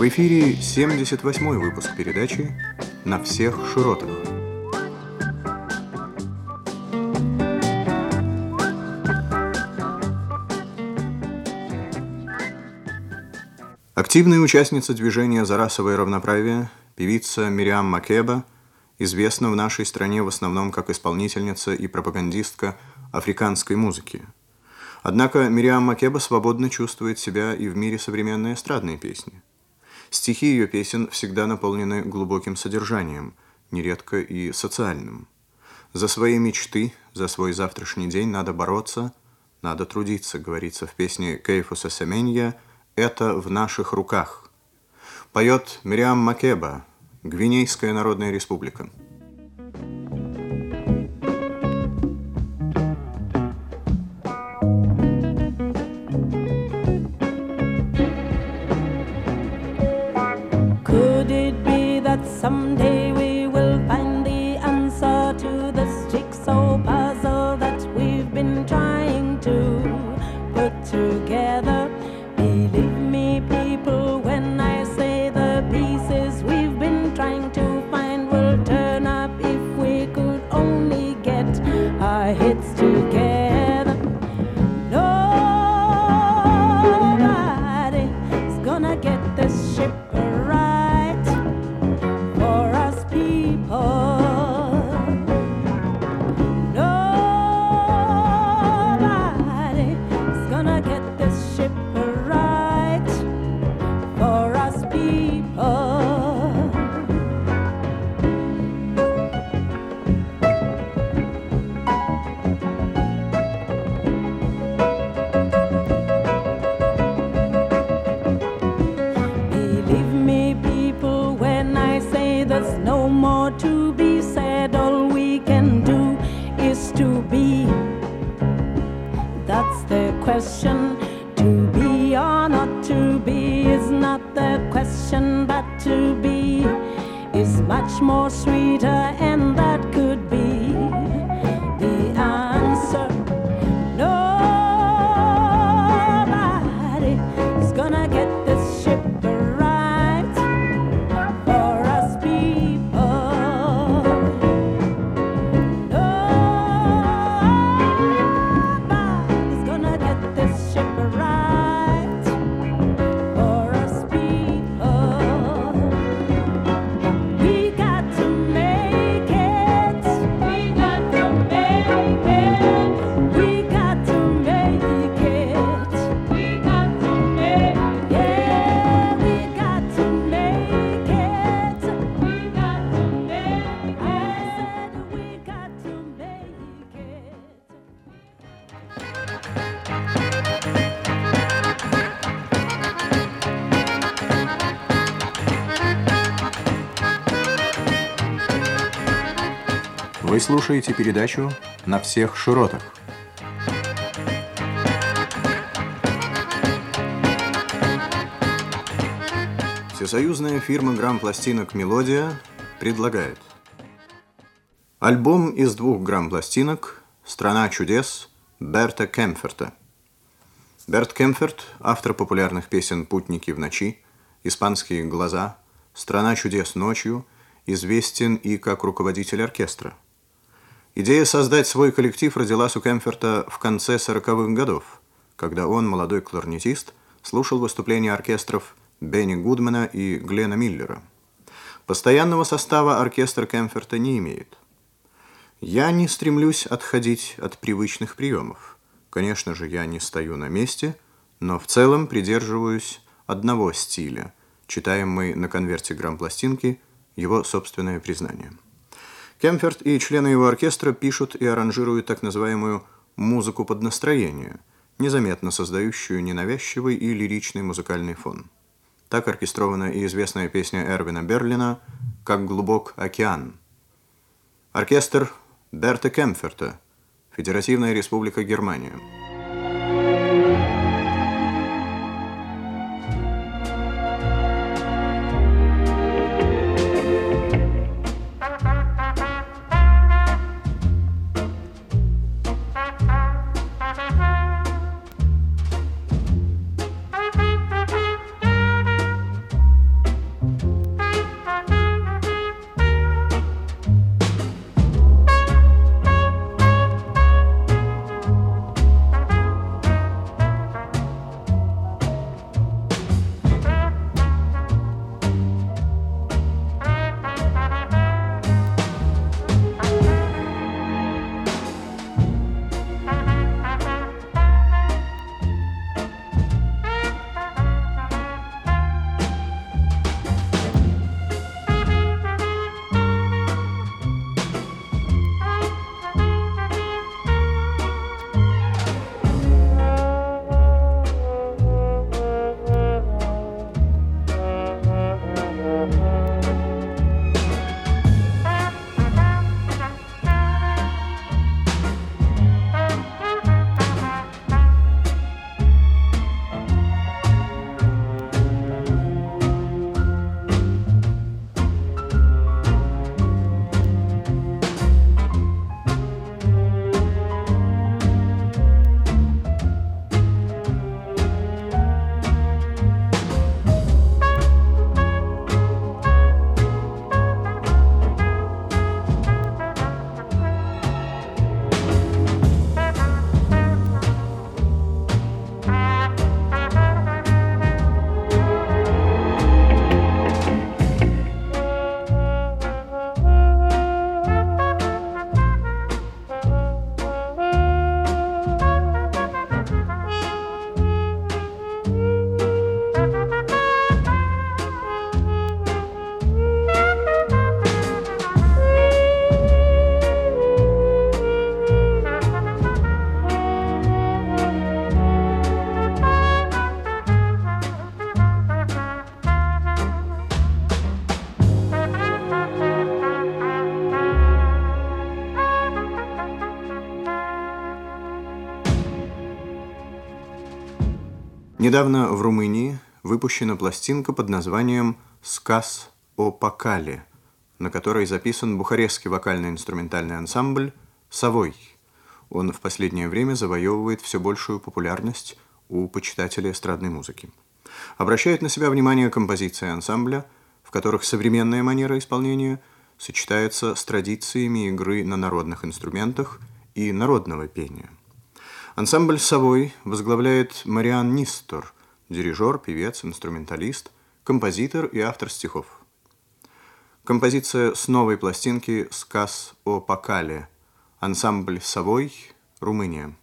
В эфире 78-й выпуск передачи «На всех широтах». Активная участница движения за расовое равноправие, певица Мириам Макеба, известна в нашей стране в основном как исполнительница и пропагандистка африканской музыки. Однако Мириам Макеба свободно чувствует себя и в мире современной эстрадной песни. Стихи ее песен всегда наполнены глубоким содержанием, нередко и социальным. За свои мечты, за свой завтрашний день надо бороться, надо трудиться, говорится в песне Кейфуса Семенья «Это в наших руках». Поет Мириам Макеба, Гвинейская Народная Республика. Someday we will find the answer to this jigsaw puzzle that we've been trying to put together. Believe me, people, when I say the pieces we've been trying to find will turn up if we could only get our heads together. Nobody's gonna get this ship right. There's no more to be said, all we can do is to be. That's the question. To be or not to be is not the question, but to be is much more sweeter, and that could be the answer. Nobody is gonna get this ship right for us people. Nobody's gonna get this ship right for us people. We got to make it. We got to make it. We got to make it. We got to make it. Yeah, we got to make it. We got to make it. I said we got to make it. Вы слушаете передачу «На всех широтах». Всесоюзная фирма грамм-пластинок «Мелодия» предлагает альбом из 2 грамм-пластинок «Страна чудес» Берта Кемферта. Берт Кемферт – автор популярных песен «Путники в ночи», «Испанские глаза», «Страна чудес ночью», известен и как руководитель оркестра. Идея создать свой коллектив родилась у Кемферта в конце 40-х годов, когда он, молодой кларнетист, слушал выступления оркестров Бенни Гудмана и Глена Миллера. Постоянного состава оркестр Кемферта не имеет. «Я не стремлюсь отходить от привычных приемов. Конечно же, я не стою на месте, но в целом придерживаюсь одного стиля», читаем мы на конверте грамм-пластинки его собственное признание. Кемферт и члены его оркестра пишут и аранжируют так называемую «музыку под настроение», незаметно создающую ненавязчивый и лиричный музыкальный фон. Так оркестрована и известная песня Эрвина Берлина «Как глубок океан». Оркестр Берта Кемферта, Федеративная Республика Германия. Недавно в Румынии выпущена пластинка под названием «Сказ о Пакале», на которой записан бухарестский вокально-инструментальный ансамбль «Совой». Он в последнее время завоевывает все большую популярность у почитателей эстрадной музыки. Обращает на себя внимание композиции ансамбля, в которых современная манера исполнения сочетается с традициями игры на народных инструментах и народного пения. Ансамбль «Совой» возглавляет Мариан Нистор, дирижер, певец, инструменталист, композитор и автор стихов. Композиция с новой пластинки «Сказ о Пакале». Ансамбль «Совой», Румыния.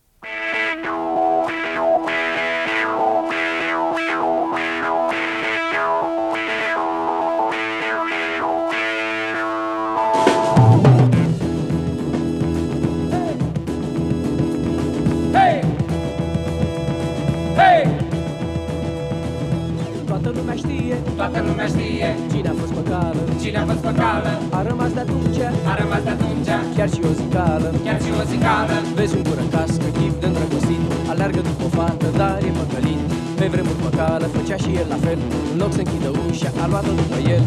Toată lumea știe Cine a fost pe cală, cine a fost pe cală. a rămas de atunci, A rămas de atunci chiar și o zicală. chiar și o zicală. Vezi un gură cască, chip de îndrăgostit, aleargă după o fată, dar e păcălit. Pe vremuri pe cală, făcea și el la fel, în loc să închidă ușa, a luat-o după el.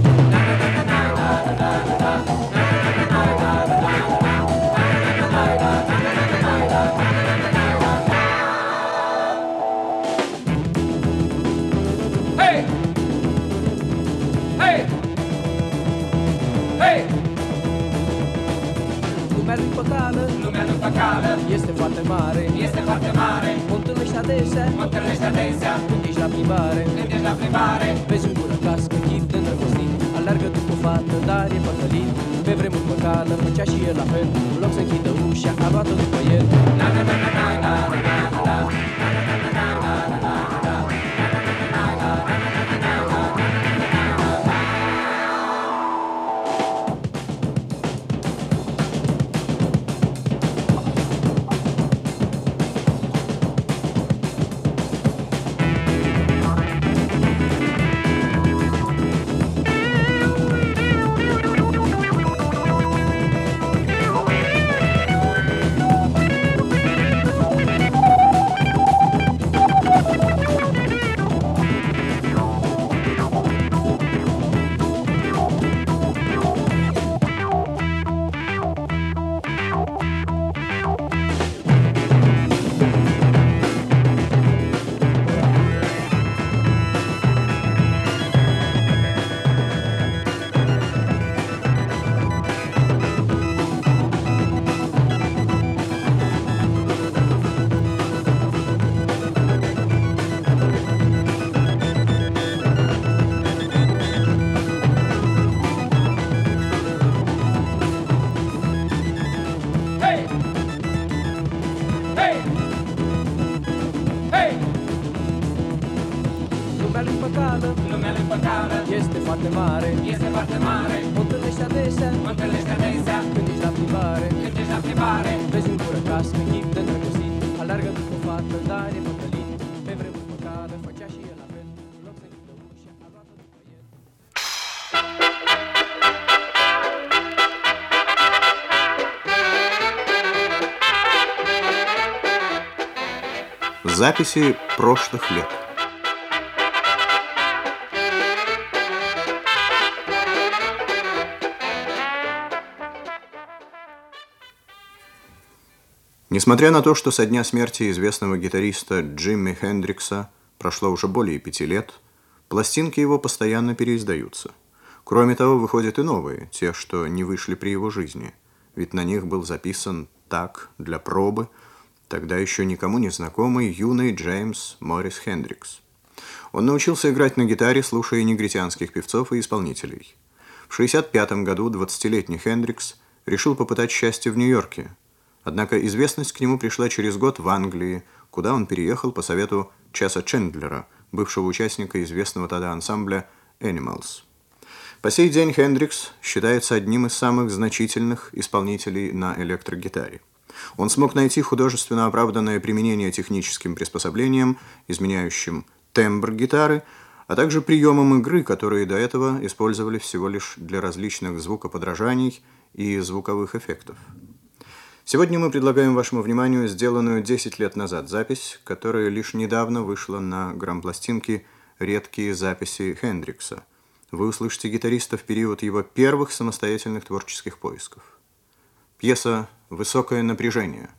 Hei! Hei! Hei! Lumea lui pe cală Lumea nu pe cală este foarte mare, este foarte mare. o întâlnești adesea, Mă întâlnești adesea când ești la plimbare. când ești la plimbare. Vezi un gură cască, chip de îndrăgostit, aleargă după o fată, dar e păcălit. Pe vremuri pe cală, făcea și el la fel, în loc să închidă ușa, a luat-o după el. Hei! Hei! Hei! Lumea lui pe cală Lumea lui pe cală este foarte mare, este foarte mare. o întâlnești adesea, Mă întâlnești adesea când ești la plimbare. când ești la plimbare. Vezi un gură cască, chip de îndrăgostit, aleargă după o fată, dar e păcălit. Pe vremuri pe cală, făcea și el la fel, în loc să închidă ușa, a luat-o după el. Записи прошлых лет. Несмотря на то, что со дня смерти известного гитариста Джимми Хендрикса прошло уже более 5 лет, пластинки его постоянно переиздаются. Кроме того, выходят и новые, те, что не вышли при его жизни, ведь на них был записан так, для пробы, тогда еще никому не знакомый юный Джеймс Моррис Хендрикс. Он научился играть на гитаре, слушая негритянских певцов и исполнителей. В 1965 году 20-летний Хендрикс решил попытать счастье в Нью-Йорке. Однако известность к нему пришла через год в Англии, куда он переехал по совету Чеса Чендлера, бывшего участника известного тогда ансамбля Animals. По сей день Хендрикс считается одним из самых значительных исполнителей на электрогитаре. Он смог найти художественно оправданное применение техническим приспособлениям, изменяющим тембр гитары, а также приемам игры, которые до этого использовали всего лишь для различных звукоподражаний и звуковых эффектов. Сегодня мы предлагаем вашему вниманию сделанную 10 лет назад запись, которая лишь недавно вышла на грампластинке «Редкие записи Хендрикса». Вы услышите гитариста в период его первых самостоятельных творческих поисков. Пьеса «Высокое напряжение».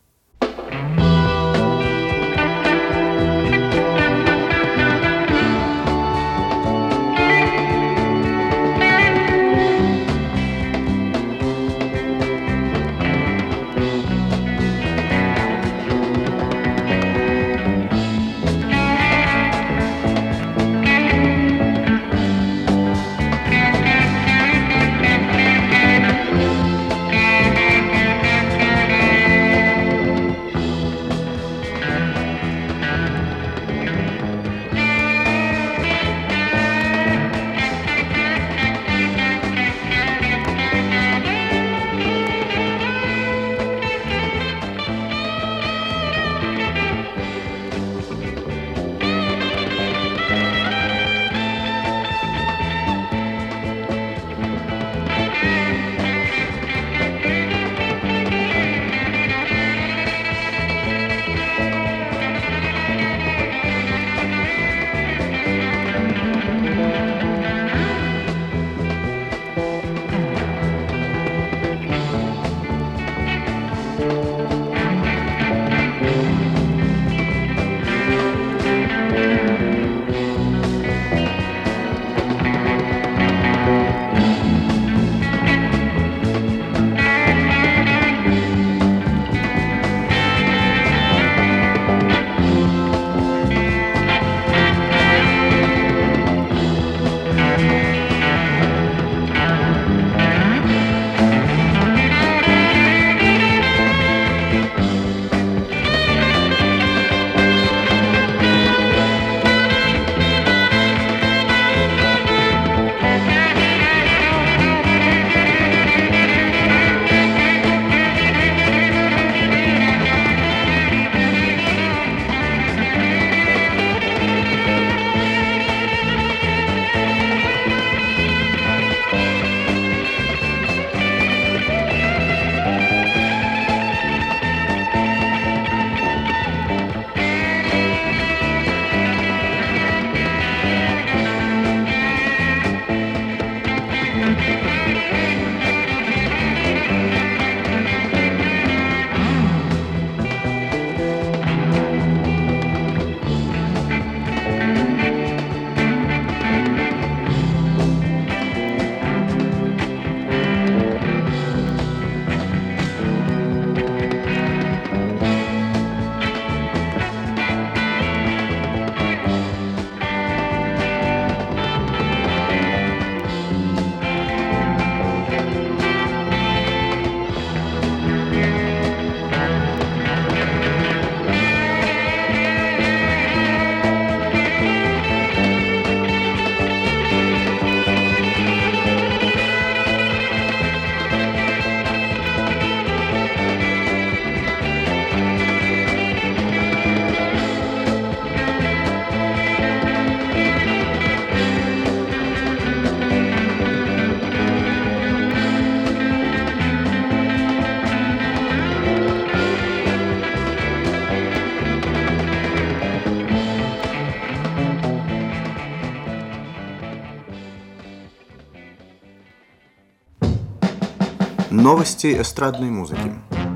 Новости эстрадной музыки.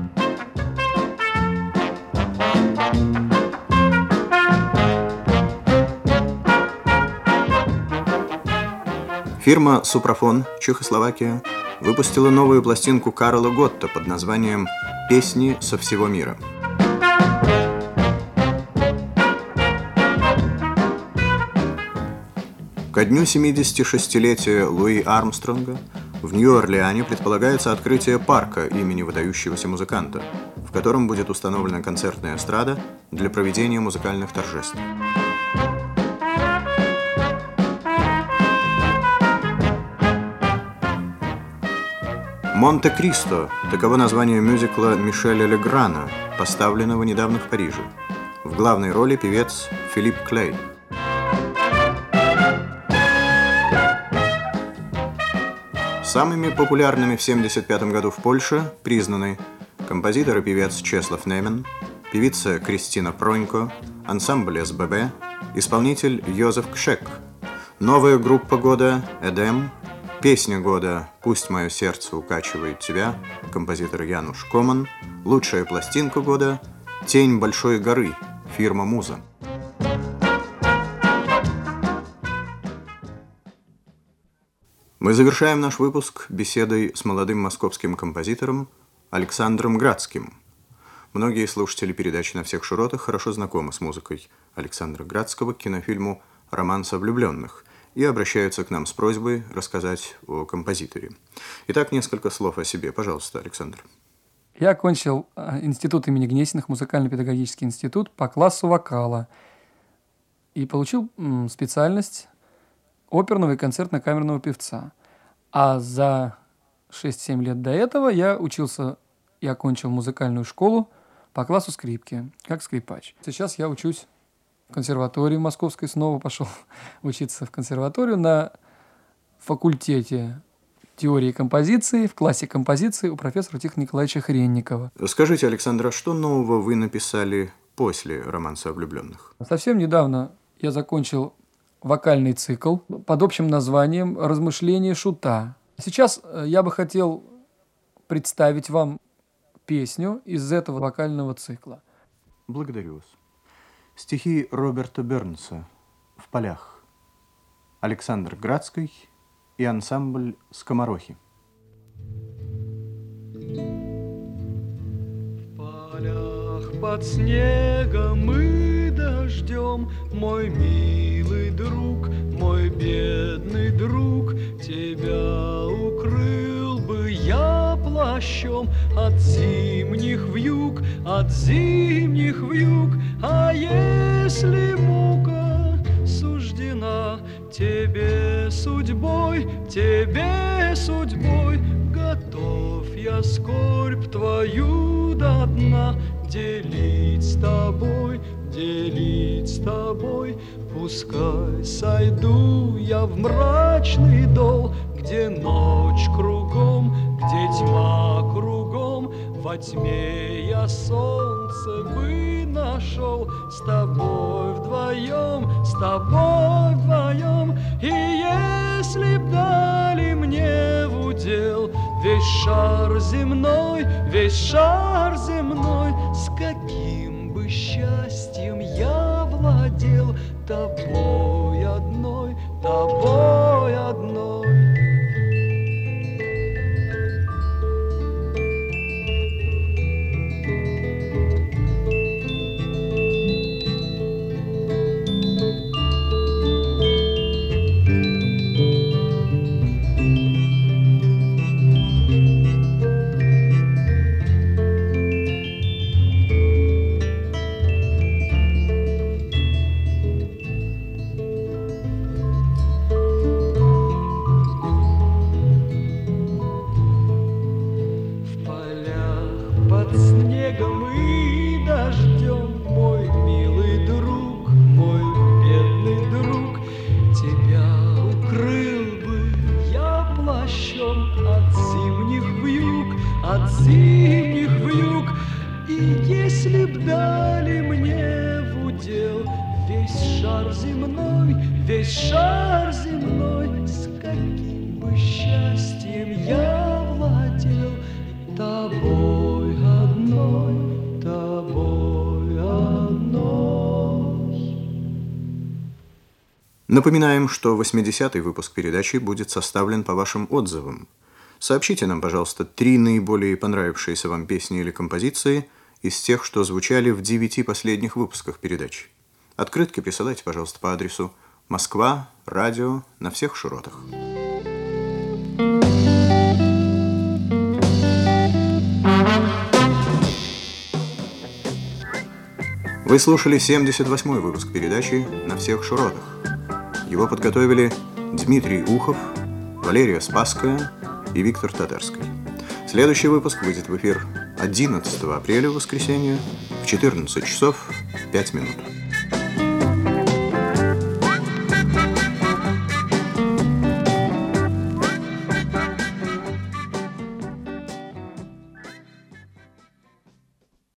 Фирма «Супрафон», Чехословакия, выпустила новую пластинку Карла Готта под названием «Песни со всего мира». Ко дню 76-летия Луи Армстронга в Нью-Орлеане предполагается открытие парка имени выдающегося музыканта, в котором будет установлена концертная эстрада для проведения музыкальных торжеств. «Монте-Кристо» – таково название мюзикла Мишеля Леграна, поставленного недавно в Париже. В главной роли певец Филипп Клей. Самыми популярными в 1975 году в Польше признаны композитор и певец Чеслав Немен, певица Кристина Пронько, ансамбль СББ, исполнитель Йозеф Кшек, новая группа года «Эдем», песня года «Пусть мое сердце укачивает тебя», композитор Януш Коман, лучшая пластинка года «Тень большой горы», фирма «Муза». Мы завершаем наш выпуск беседой с молодым московским композитором Александром Градским. Многие слушатели передачи «На всех широтах» хорошо знакомы с музыкой Александра Градского к кинофильму «Романс о влюбленных» и обращаются к нам с просьбой рассказать о композиторе. Итак, несколько слов о себе. Пожалуйста, Александр. Я окончил институт имени Гнесиных, музыкально-педагогический институт по классу вокала и получил специальность оперного и концертно-камерного певца. А за 6-7 лет до этого я учился и окончил музыкальную школу по классу скрипки, как скрипач. Сейчас я учусь в консерватории московской, снова пошел учиться в консерваторию на факультете теории композиции, в классе композиции у профессора Тихона Николаевича Хренникова. Скажите, Александр, а что нового вы написали после «Романса о влюбленных»? Совсем недавно я закончил вокальный цикл под общим названием «Размышления шута». Сейчас я бы хотел представить вам песню из этого вокального цикла. Благодарю вас. Стихи Роберта Бернса «В полях». Александр Градский и ансамбль «Скоморохи». В полях под снегом и дождем, мой милый друг, мой бедный друг, тебя укрыл бы я плащом от зимних вьюг, от зимних вьюг. А если мука суждена тебе судьбой, готов я скорбь твою до дна делить с тобой, Пускай сойду я в мрачный дол, где ночь кругом, где тьма кругом, во тьме я солнце бы нашел, с тобой вдвоем, и если б дали мне в удел весь шар земной, с каким бы счастьем я владел тобой одной. От зимних вьюг, и если б дали мне в удел весь шар земной, с каким бы счастьем я владел тобой одной. Напоминаем, что 80-й выпуск передачи будет составлен по вашим отзывам. Сообщите нам, пожалуйста, 3 наиболее понравившиеся вам песни или композиции из тех, что звучали в 9 последних выпусках передач. Открытки присылайте, пожалуйста, по адресу Москва, радио, на всех широтах. Вы слушали 78-й выпуск передачи «На всех широтах». Его подготовили Дмитрий Ухов, Валерия Спасская и Виктор Татарский. Следующий выпуск выйдет в эфир 11 апреля, воскресенье, в 14 часов 5 минут.